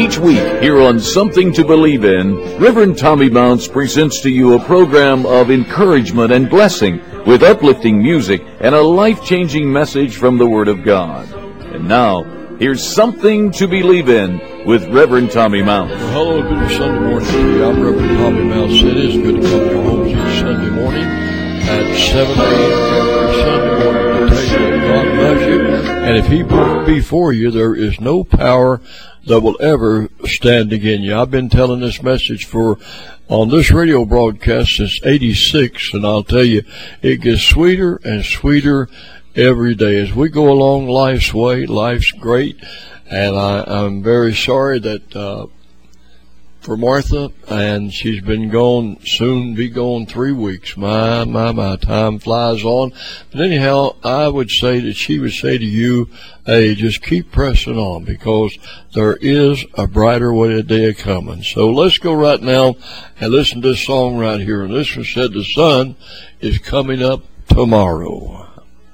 Each week here on Something to Believe In, Reverend Tommy Mounts presents to you a program of encouragement and blessing with uplifting music and a life-changing message from the Word of God. And now, here's Something to Believe In with Reverend Tommy Mounts. Well, hello, good Sunday morning to you. I'm Reverend Tommy Mounts. It is good to come to your homes each Sunday morning at 7 a.m. every Sunday morning to tell you that God loves you. And if He will be for you, there is no power that will ever stand against you. I've been telling this message on this radio broadcast since '86, and I'll tell you, it gets sweeter and sweeter every day as we go along life's way. Life's great, and I'm very sorry that for Martha, and she's been gone, soon be gone 3 weeks. My, time flies on. But anyhow, I would say that she would say to you, hey, just keep pressing on, because there is a brighter day coming. So let's go right now and listen to this song right here. And this one said, the sun is coming up tomorrow.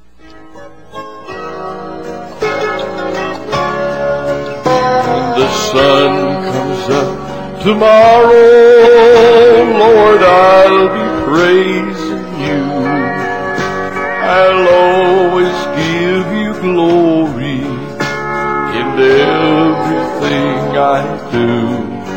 When the sun comes up tomorrow, Lord, I'll be praising you. I'll always give you glory in everything I do.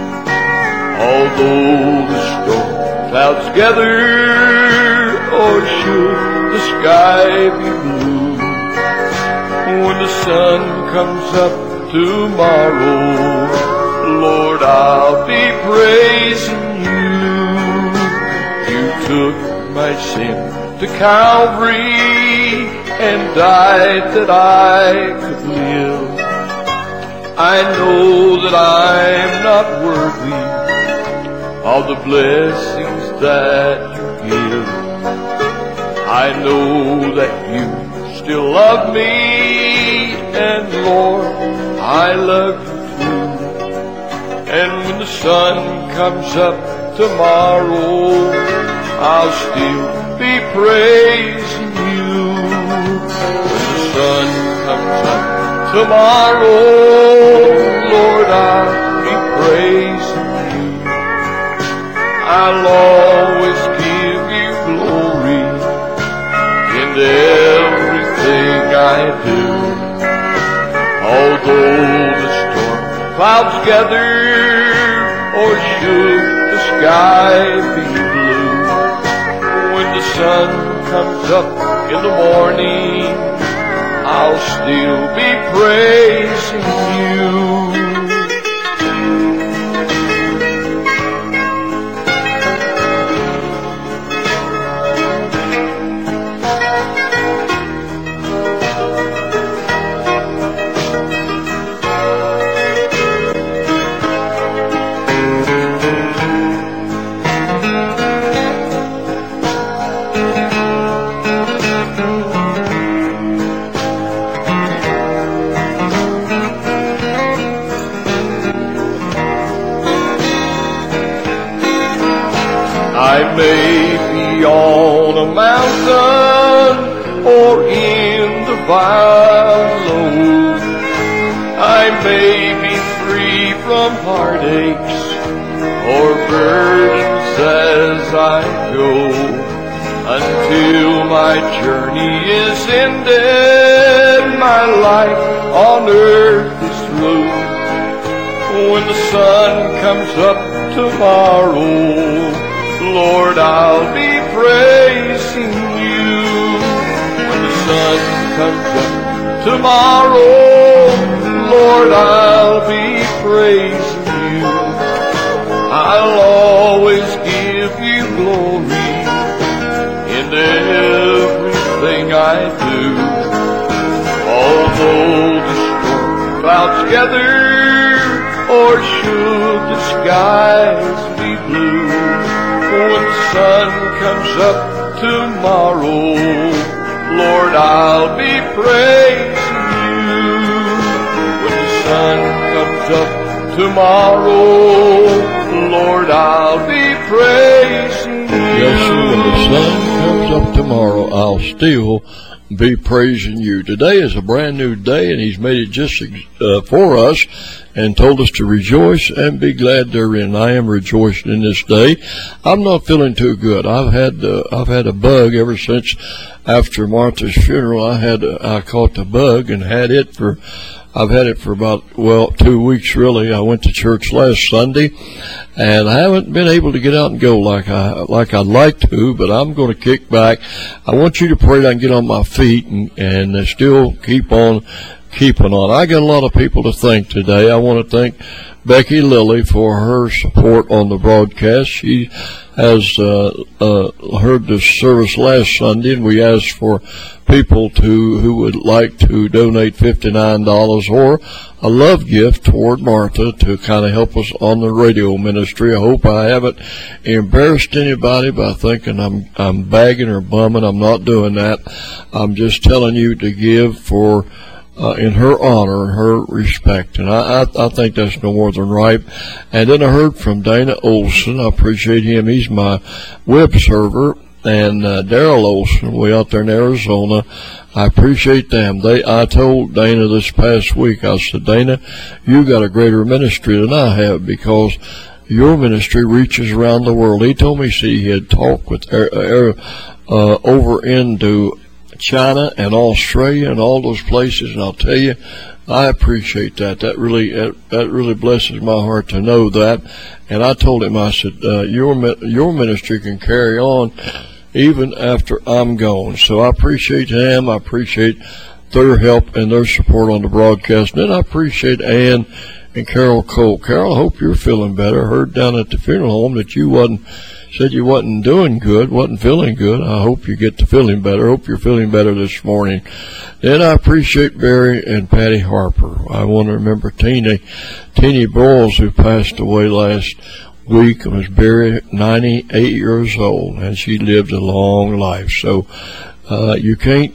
Although the storm clouds gather, or should the sky be blue, when the sun comes up tomorrow, Lord, I'll be praising you. You took my sin to Calvary and died that I could live. I know that I'm not worthy of the blessings that you give. I know that you still love me, and Lord, I love you. And when the sun comes up tomorrow, I'll still be praising you. When the sun comes up tomorrow, Lord, I'll be praising you. I'll always give you glory in everything I do. Although the storm clouds gather, or should the sky be blue, when the sun comes up in the morning, I'll still be praising you. I may be on a mountain or in the valley. I may be free from heartaches or burdens as I go, until my journey is ended, my life on earth is through. When the sun comes up tomorrow, Lord, I'll be praising you. When the sun comes up tomorrow, Lord, I'll be praising you. I'll always give you glory in everything I do. Although the storm clouds gather, or should the skies be blue, when the sun comes up tomorrow, Lord, I'll be praising you. When the sun comes up tomorrow, Lord, I'll be praising you. Yes, sir, when the sun comes up tomorrow, I'll still be praising you. Today is a brand new day, and He's made it just for us and told us to rejoice and be glad therein. I am rejoicing in this day. I'm not feeling too good. I've had a bug ever since after Martha's funeral. I caught the bug and I've had it for about, 2 weeks really. I went to church last Sunday, and I haven't been able to get out and go like I'd like to, but I'm going to kick back. I want you to pray that I can get on my feet and still keep on keeping on. I got a lot of people to thank today. I want to thank Becky Lilly for her support on the broadcast. She has heard the service last Sunday, and we asked for people who would like to donate $59 or a love gift toward Martha to kind of help us on the radio ministry. I hope I haven't embarrassed anybody by thinking I'm bagging or bumming. I'm not doing that. I'm just telling you to give for in her honor and her respect, and I think that's no more than right. And then I heard from Dana Olson. I appreciate him. He's my web server. And Daryl Olson, way out there in Arizona, I appreciate them. I told Dana this past week, I said, Dana, you got a greater ministry than I have because your ministry reaches around the world. He told me, he had talked with over into China and Australia and all those places, and I'll tell you, I appreciate that. That really blesses my heart to know that. And I told him, I said, your ministry can carry on even after I'm gone. So I appreciate them. I appreciate their help and their support on the broadcast. And then I appreciate Ann and Carol Cole. Carol, I hope you're feeling better. I heard down at the funeral home that you said you wasn't doing good, wasn't feeling good. I hope you get to feeling better. I hope you're feeling better this morning. Then I appreciate Barry and Patty Harper. I want to remember Teeny Boyles, who passed away last week. Was Barry, 98 years old, and she lived a long life. So you can't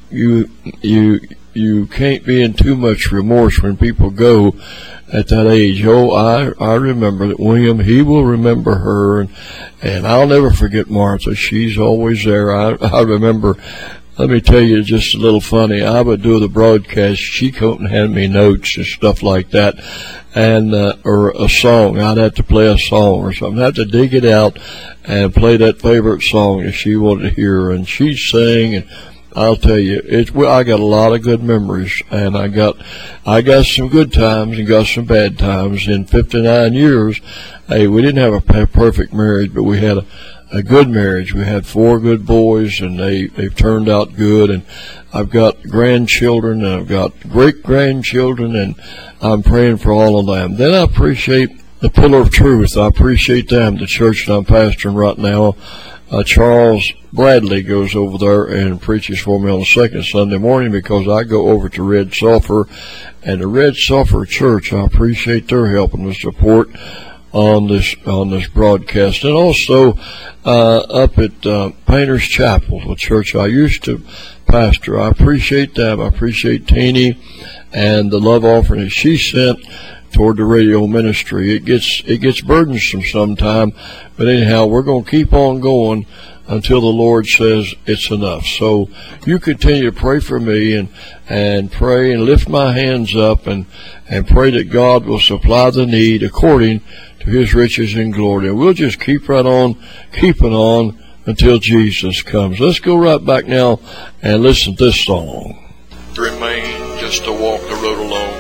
be in too much remorse when people go at that age. I remember that William, he will remember her, and I'll never forget Martha. She's always there. I remember, let me tell you just a little funny. I would do the broadcast. She come and hand me notes and stuff like that, and or a song. I'd have to play a song or something. I'd have to dig it out and play that favorite song that she wanted to hear, and she'd sing. And I'll tell you, I got a lot of good memories, and I got some good times and got some bad times. In 59 years, hey, we didn't have a perfect marriage, but we had a good marriage. We had 4 good boys, and they've turned out good. And I've got grandchildren, and I've got great-grandchildren, and I'm praying for all of them. Then I appreciate the Pillar of Truth. I appreciate them, the church that I'm pastoring right now. Charles Bradley goes over there and preaches for me on the second Sunday morning because I go over to Red Sulphur, and the Red Sulphur Church, I appreciate their help and the support on this broadcast. And also up at Painter's Chapel, the church I used to pastor, I appreciate them. I appreciate Teeny and the love offering that she sent toward the radio ministry. It gets burdensome sometime, but anyhow, we're going to keep on going until the Lord says it's enough. So you continue to pray for me and pray and lift my hands up and pray that God will supply the need according to His riches in glory. And we'll just keep right on keeping on until Jesus comes. Let's go right back now and listen to this song. Remain just to walk the road alone.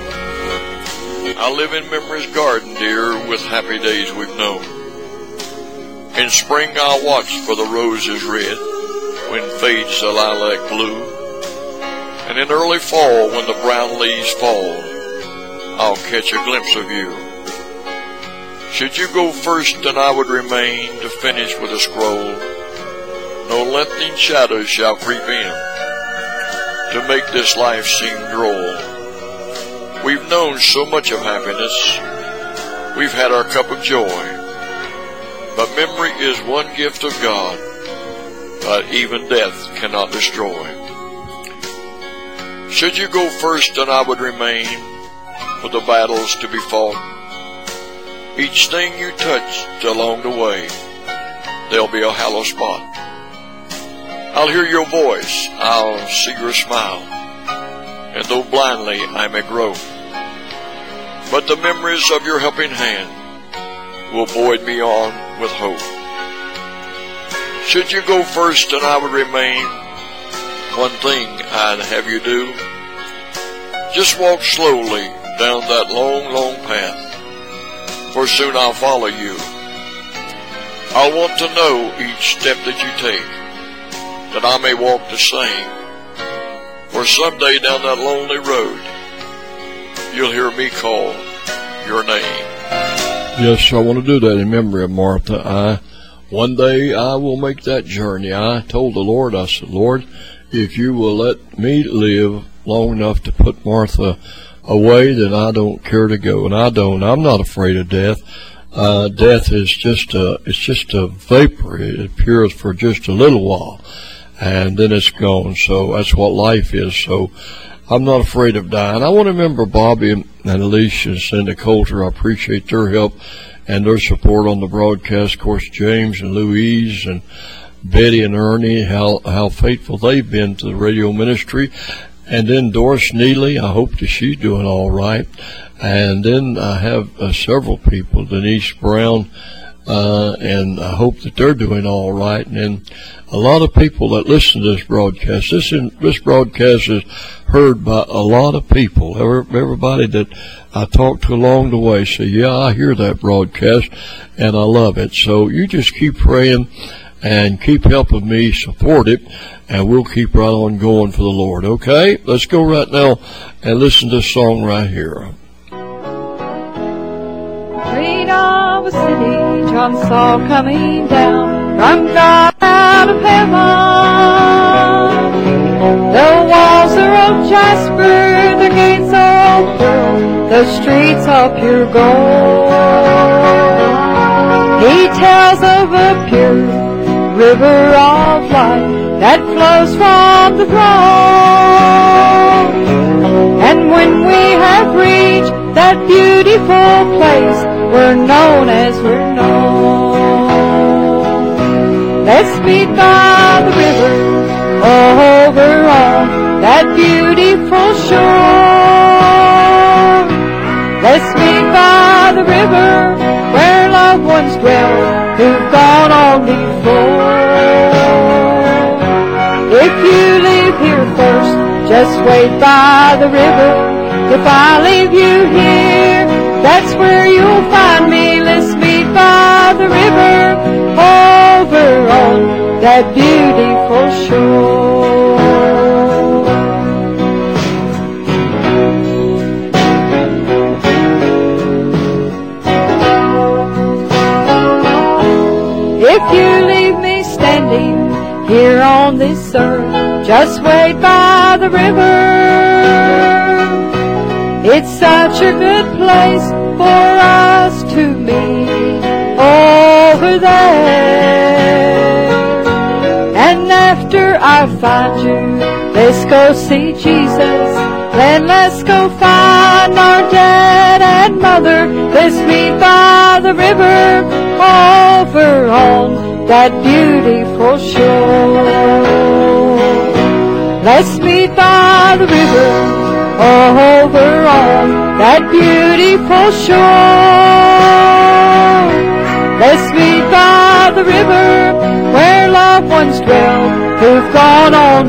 I live in memory's garden, dear, with happy days we've known. In spring I'll watch for the roses red, when fades the lilac blue. And in early fall, when the brown leaves fall, I'll catch a glimpse of you. Should you go first, then I would remain to finish with a scroll. No lengthening shadows shall creep in to make this life seem droll. We've known so much of happiness, we've had our cup of joy, but memory is one gift of God that even death cannot destroy. Should you go first, then I would remain for the battles to be fought. Each thing you touched along the way, there'll be a hollow spot. I'll hear your voice, I'll see your smile, and though blindly I may grope, but the memories of your helping hand will buoy me on with hope. Should you go first and I would remain, one thing I'd have you do, just walk slowly down that long, long path, for soon I'll follow you. I want to know each step that you take, that I may walk the same, for someday down that lonely road, you'll hear me call your name. Yes, I want to do that in memory of Martha. One day I will make that journey. I told the Lord, I said, Lord, if you will let me live long enough to put Martha away, then I don't care to go. And I'm not afraid of death. Death is just a vapor. It appears for just a little while, and then it's gone. So that's what life is. So I'm not afraid of dying. I want to remember Bobby and Alicia and Cindy Coulter. I appreciate their help and their support on the broadcast. Of course, James and Louise and Betty and Ernie, how faithful they've been to the radio ministry. And then Doris Neely, I hope that she's doing all right. And then I have several people, Denise Brown, and I hope that they're doing all right. And then a lot of people that listen to this broadcast. This broadcast is heard by a lot of people. Everybody that I talk to along the way say, yeah, I hear that broadcast, and I love it. So you just keep praying and keep helping me support it, and we'll keep right on going for the Lord. Okay? Let's go right now and listen to this song right here. Queen of a city John saw coming down from God out of heaven. The walls are of jasper, the gates are of pearl, the streets are pure gold. He tells of a pure river of life that flows from the throne. And when we have reached that beautiful place, we're known as we're known. Let's meet by the river over on that beautiful shore. Let's meet by the river where loved ones dwell who've gone on before. If you leave here first, just wait by the river. If I leave you here, that's where you'll find me. Let's meet by the river over on that beautiful shore. If you leave me standing here on this earth, just wait by the river. It's such a good place for us to meet over there. And after I find you, let's go see Jesus. Then let's go find our dad and mother. Let's meet by the river over on that beautiful shore. Let's meet by the river over on that beautiful shore. Let's meet by the river where loved ones dwell who've gone on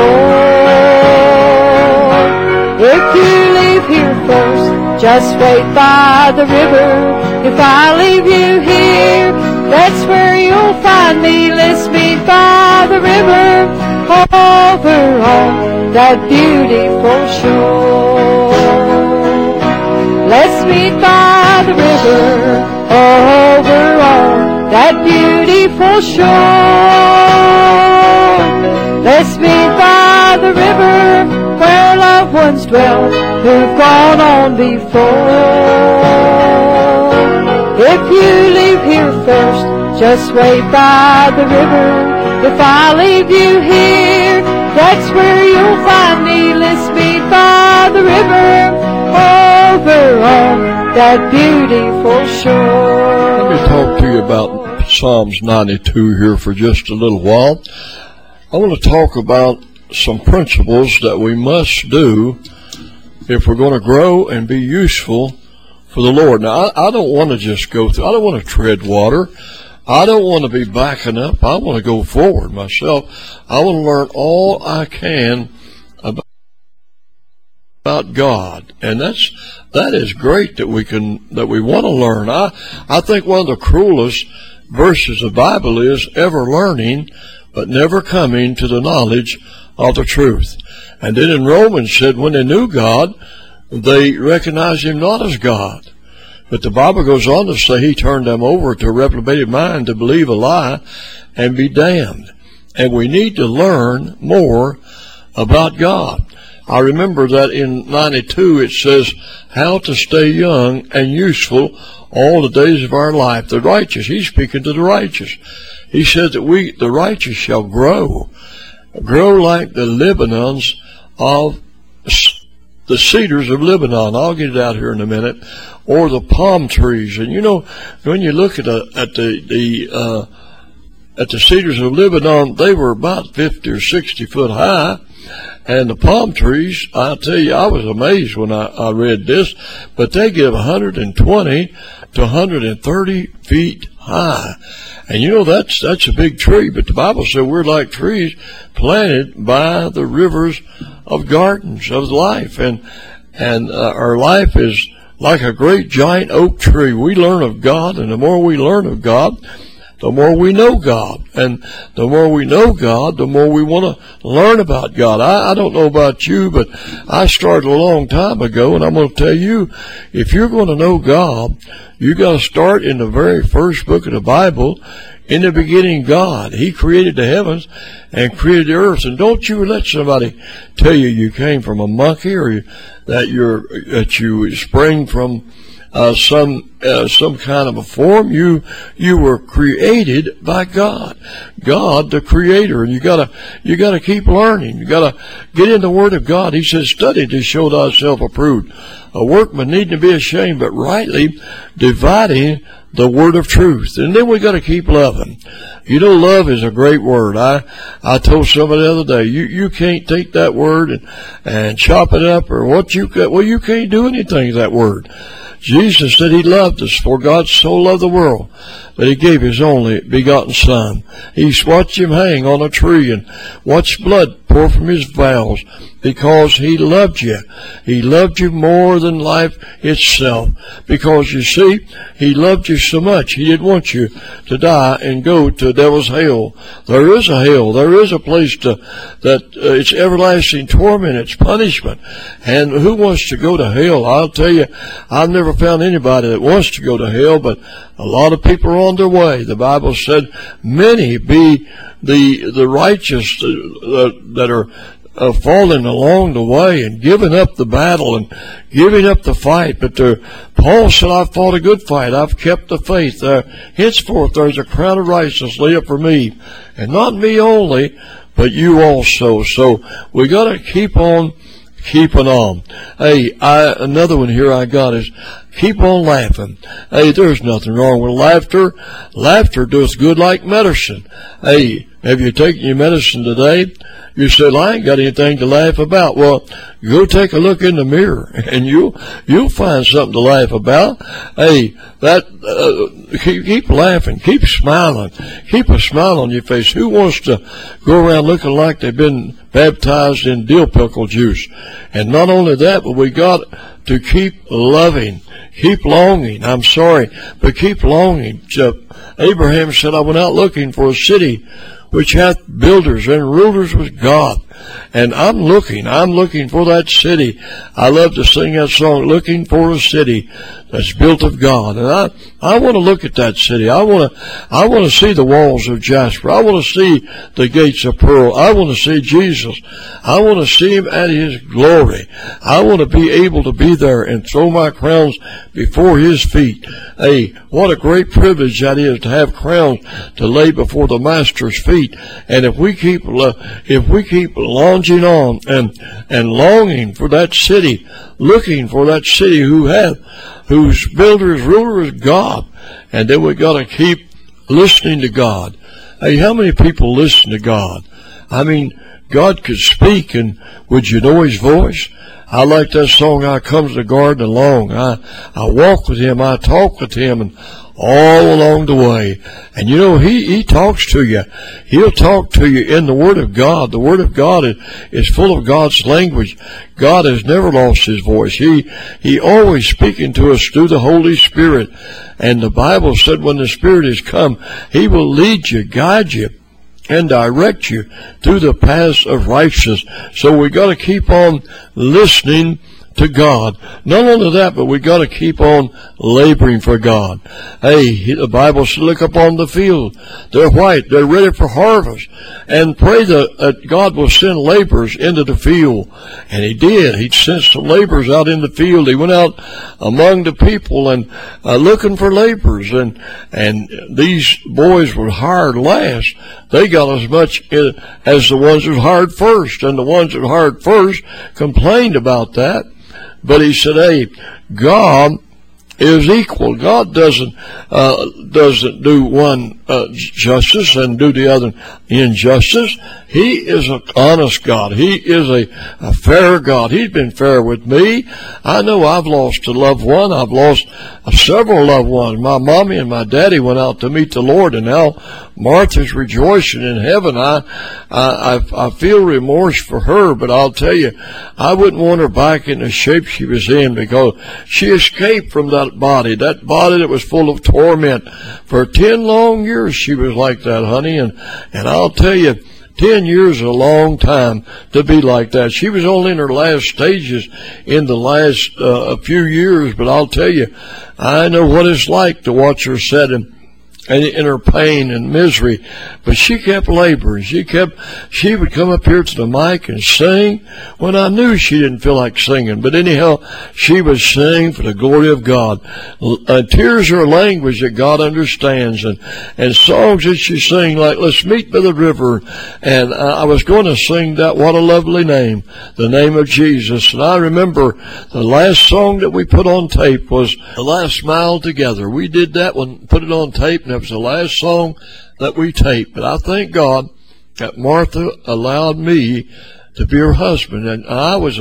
before. If you leave here first, just wait by the river. If I leave you here, that's where you'll find me. Let's meet by the river over on that beautiful shore. Let's meet by the river over on that beautiful shore. Let's meet by the river where loved ones dwell who've gone on before. If you leave here first, just wait by the river. If I leave you here, that's where you'll find me. Let's meet by the river over on that beautiful shore. Let me talk to you about Psalms 92 here for just a little while. I want to talk about some principles that we must do if we're going to grow and be useful for the Lord. Now, I don't want to just go through. I don't want to tread water. I don't want to be backing up. I want to go forward myself. I want to learn all I can about God. And that is great that we want to learn. I think one of the cruelest verses of the Bible is ever learning, but never coming to the knowledge of the truth. And then in Romans said when they knew God, they recognized him not as God. But the Bible goes on to say he turned them over to a reprobated mind to believe a lie and be damned. And we need to learn more about God. I remember that in 92 it says how to stay young and useful all the days of our life. The righteous, he's speaking to the righteous. He said that the righteous shall grow like the Lebanons of the cedars of Lebanon. I'll get it out here in a minute. Or the palm trees. And you know, when you look at the cedars of Lebanon, they were about 50 or 60 foot high. And the palm trees, I tell you, I was amazed when I read this, but they get 120 to 130 feet high. And you know, that's a big tree, but the Bible said we're like trees planted by the rivers of gardens of life. And our life is like a great giant oak tree. We learn of God, and the more we learn of God, the more we know God. And the more we know God, the more we want to learn about God. I don't know about you, but I started a long time ago, and I'm going to tell you, if you're going to know God, you got to start in the very first book of the Bible. In the beginning, God, he created the heavens and created the earth. And don't you let somebody tell you came from a monkey, or that you sprang from some kind of a form. You were created by God, the Creator, and you gotta keep learning. You gotta get in the Word of God. He says, "Study to show thyself approved, a workman needing to be ashamed, but rightly dividing the word of truth." And then we gotta keep loving. You know, love is a great word. I told somebody the other day, you can't take that word and chop it up, or you can't do anything with that word. Jesus said he loved us, for God so loved the world that he gave his only begotten Son. He watched him hang on a tree and watched blood pour from his bowels because he loved you. He loved you more than life itself, because you see, he loved you so much. He didn't want you to die and go to the devil's hell. There is a hell. There is a place it's everlasting torment. It's punishment. And who wants to go to hell? I'll tell you, I've never found anybody that wants to go to hell, but a lot of people are on their way. The Bible said, many be the righteous that are falling along the way and giving up the battle and giving up the fight. But Paul said, "I've fought a good fight. I've kept the faith. Henceforth there's a crown of righteousness laid up for me, and not me only, but you also." So we got to keep on keeping on. Hey, another one here I got is keep on laughing. Hey, there's nothing wrong with laughter. Laughter does good like medicine. Hey, have you taken your medicine today? You said, I ain't got anything to laugh about. Well, go take a look in the mirror and you'll find something to laugh about. Hey, keep laughing, keep smiling, keep a smile on your face. Who wants to go around looking like they've been baptized in dill pickle juice? And not only that, but we got to keep loving, keep longing. But keep longing. Abraham said, I went out looking for a city which hath builders and rulers with God. And I'm looking for that city. I love to sing that song, looking for a city that's built of God. And I want to look at that city. I want to see the walls of jasper. I want to see the gates of pearl. I want to see Jesus. I want to see him at his glory. I want to be able to be there and throw my crowns before his feet. Hey, what a great privilege that is to have crowns to lay before the Master's feet. And if we keep lunging on and longing for that city, looking for that city whose builder is ruler is God, and then we got to keep listening to God. Hey, how many people listen to God? I mean, God could speak, and would you know His voice? I like that song, I comes the garden along. I walk with Him, I talk with Him, and all along the way. And you know, He talks to you. He'll talk to you in the Word of God. The Word of God is full of God's language. God has never lost His voice. He always speaking to us through the Holy Spirit. And the Bible said when the Spirit is come, He will lead you, guide you, and direct you through the paths of righteousness. So we got to keep on listening to God. Not only that, but we got to keep on laboring for God. Hey, the Bible says, look up on the field. They're white. They're ready for harvest. And pray that God will send laborers into the field. And He did. He sent some laborers out in the field. He went out among the people and looking for laborers. And these boys were hired last. They got as much as the ones that hired first. And the ones that hired first complained about that. But He said, hey, God is equal. God doesn't do one justice and do the other injustice. He is an honest God. He is a fair God. He's been fair with me. I know I've lost a loved one. I've lost several loved ones. My mommy and my daddy went out to meet the Lord, and now Martha's rejoicing in heaven. I feel remorse for her, but I'll tell you, I wouldn't want her back in the shape she was in, because she escaped from that body that was full of torment. For 10 long years she was like that, honey, and I'll tell you, 10 years is a long time to be like that. She was only in her last stages in the last few years, but I'll tell you, I know what it's like to watch her sit in her pain and misery. But she kept laboring. She would come up here to the mic and sing when I knew she didn't feel like singing. But anyhow, she would sing for the glory of God. Tears are a language that God understands, and songs that she sang, like Let's Meet by the River. And I was going to sing that, What a Lovely Name, the name of Jesus. And I remember the last song that we put on tape was The Last Smile Together. We did that one, put it on tape, and that was the last song that we taped. But I thank God that Martha allowed me to be her husband, and I was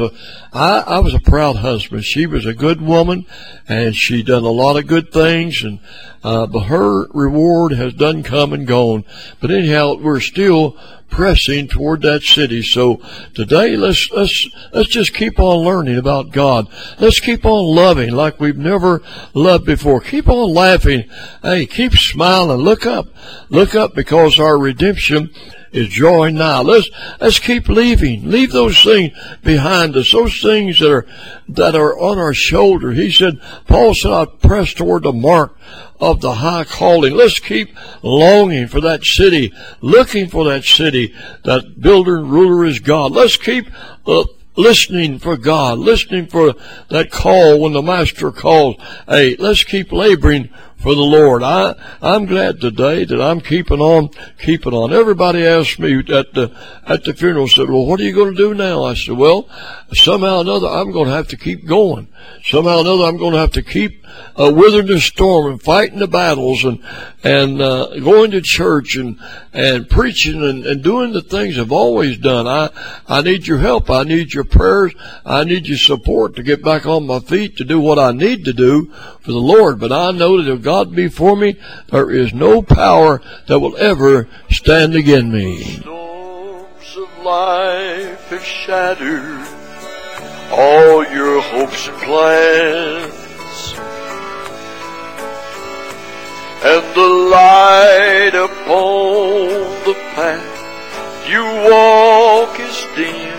a proud husband. She was a good woman, and she done a lot of good things, and but her reward has done come and gone. But anyhow, we're still pressing toward that city. So today, let's just keep on learning about God. Let's keep on loving like we've never loved before. Keep on laughing. Hey, keep smiling. Look up, because our redemption is drawing nigh. Let's keep leave those things behind us, those things that are on our shoulder. He said, Paul said, I press toward the mark of the high calling. Let's keep longing for that city, looking for that city. That builder and ruler is God. Let's keep listening for God, listening for that call when the Master calls. Hey, let's keep laboring for the Lord. I'm glad today that I'm keeping on. Everybody asked me at the funeral, said, well, what are you going to do now? I said, well, somehow or another, I'm going to have to keep going. Somehow or another, I'm going to have to keep weathering the storm and fighting the battles and going to church and preaching and doing the things I've always done. I need your help. I need your prayers. I need your support to get back on my feet to do what I need to do for the Lord. But I know that if God be for me, there is no power that will ever stand against me. Storms of life have shattered all your hopes and plans, and the light upon the path you walk is dim.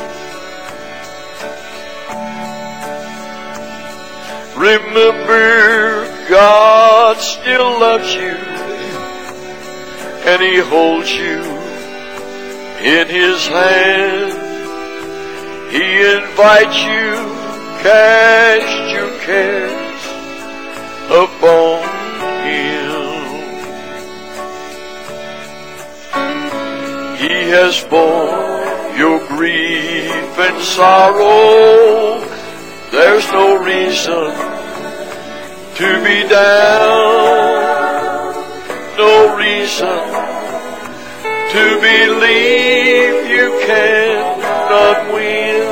Remember, God still loves you, and He holds you in His hand. He invites you, cast your cares upon Him. He has borne your grief and sorrow. There's no reason to be down, no reason to believe you cannot win.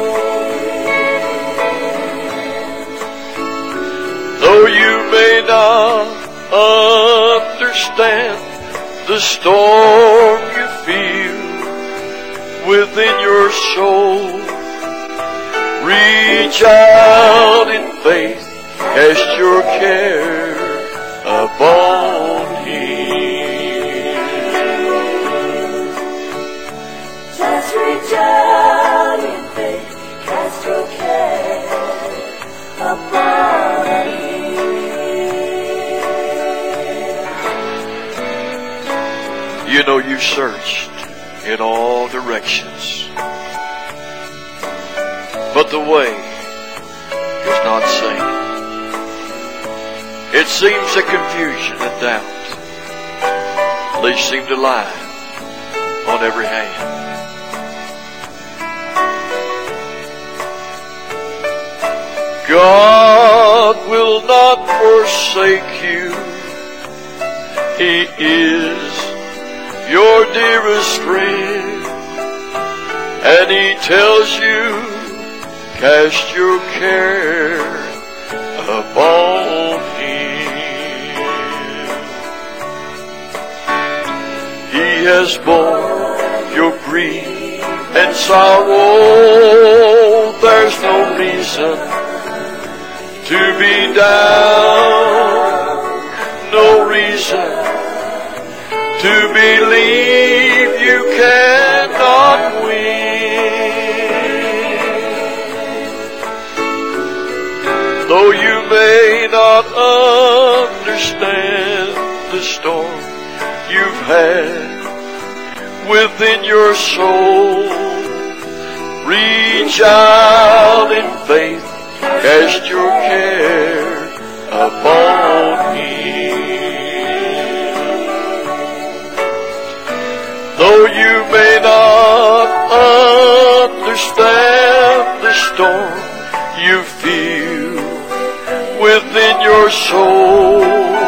Though you may not understand the storm you feel within your soul, reach out in faith, cast your care upon Him. Just reach out in faith, cast your care upon Him. You know you searched in all directions, but the way is not seen. It seems that confusion and doubt, they seem to lie on every hand. God will not forsake you. He is your dearest friend, and He tells you, cast your care upon Him. He has borne your grief and sorrow. There's no reason to be down, no reason to believe you cannot win. Though you may not understand the storm you've had within your soul, reach out in faith, cast your care upon Him. Though you may not understand the storm you feel within your soul,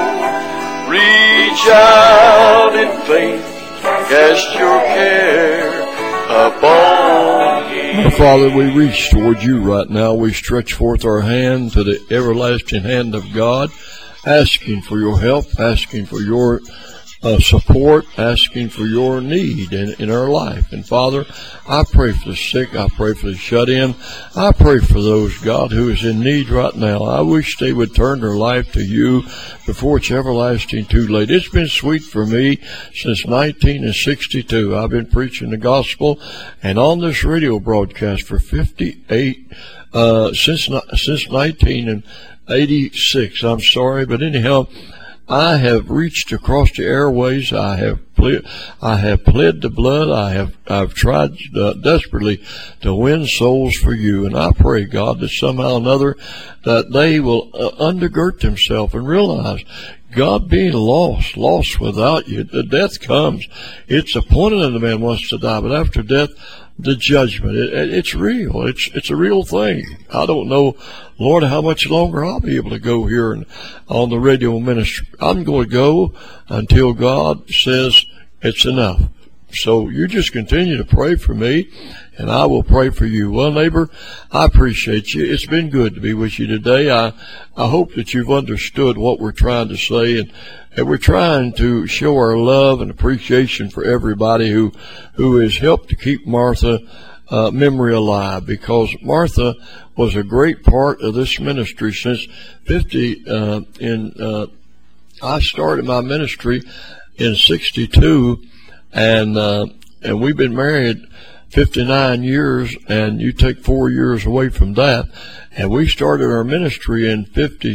reach out in faith, cast your care upon Him. Father, we reach toward you right now. We stretch forth our hand to the everlasting hand of God, asking for your help, asking for your support, asking for your need in our life. And Father, I pray for the sick. I pray for the shut in. I pray for those, God, who is in need right now. I wish they would turn their life to you before it's everlasting too late. It's been sweet for me since 1962. I've been preaching the gospel and on this radio broadcast for 58, since 1986. I'm sorry, but anyhow, I have reached across the airways. I have pled the blood. I've tried desperately to win souls for you, and I pray, God, that somehow or another that they will undergird themselves and realize, God, being lost without you, the death comes. It's appointed that the man wants to die, but after death, the judgment. It's real. It's a real thing. I don't know, Lord, how much longer I'll be able to go here and on the radio ministry. I'm going to go until God says it's enough. So you just continue to pray for me, and I will pray for you. Well, neighbor, I appreciate you. It's been good to be with you today. I hope that you've understood what we're trying to say, and we're trying to show our love and appreciation for everybody who has helped to keep Martha memory alive, because Martha was a great part of this ministry since I started my ministry in 62, and we've been married 59 years, and you take 4 years away from that, and we started our ministry in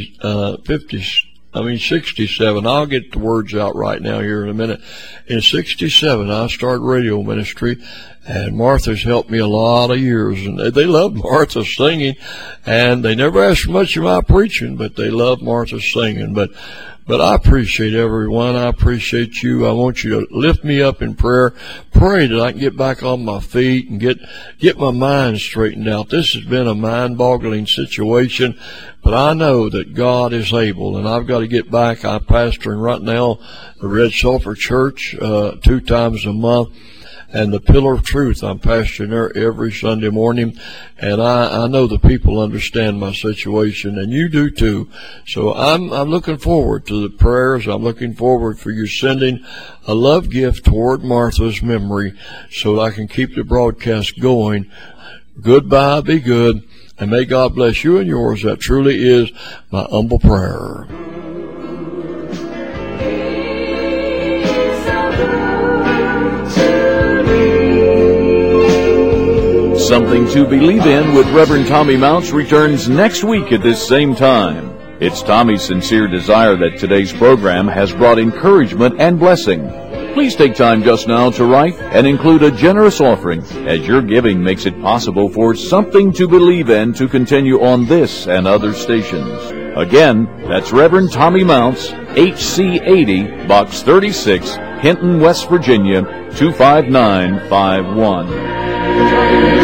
67. I'll get the words out right now here in a minute. In 67, I started radio ministry, and Martha's helped me a lot of years, and they loved Martha's singing, and they never asked much of my preaching, but they loved Martha's singing. But I appreciate everyone. I appreciate you. I want you to lift me up in prayer. Pray that I can get back on my feet and get my mind straightened out. This has been a mind-boggling situation, but I know that God is able, and I've got to get back. I'm pastoring right now the Red Sulphur Church 2 times a month, and the Pillar of Truth. I'm pastoring there every Sunday morning, and I know the people understand my situation, and you do too. So I'm looking forward to the prayers. I'm looking forward for you sending a love gift toward Martha's memory so that I can keep the broadcast going. Goodbye, be good, and may God bless you and yours. That truly is my humble prayer. Something to Believe In with Reverend Tommy Mounts returns next week at this same time. It's Tommy's sincere desire that today's program has brought encouragement and blessing. Please take time just now to write and include a generous offering, as your giving makes it possible for Something to Believe In to continue on this and other stations. Again, that's Reverend Tommy Mounts, HC 80, Box 36, Hinton, West Virginia, 25951.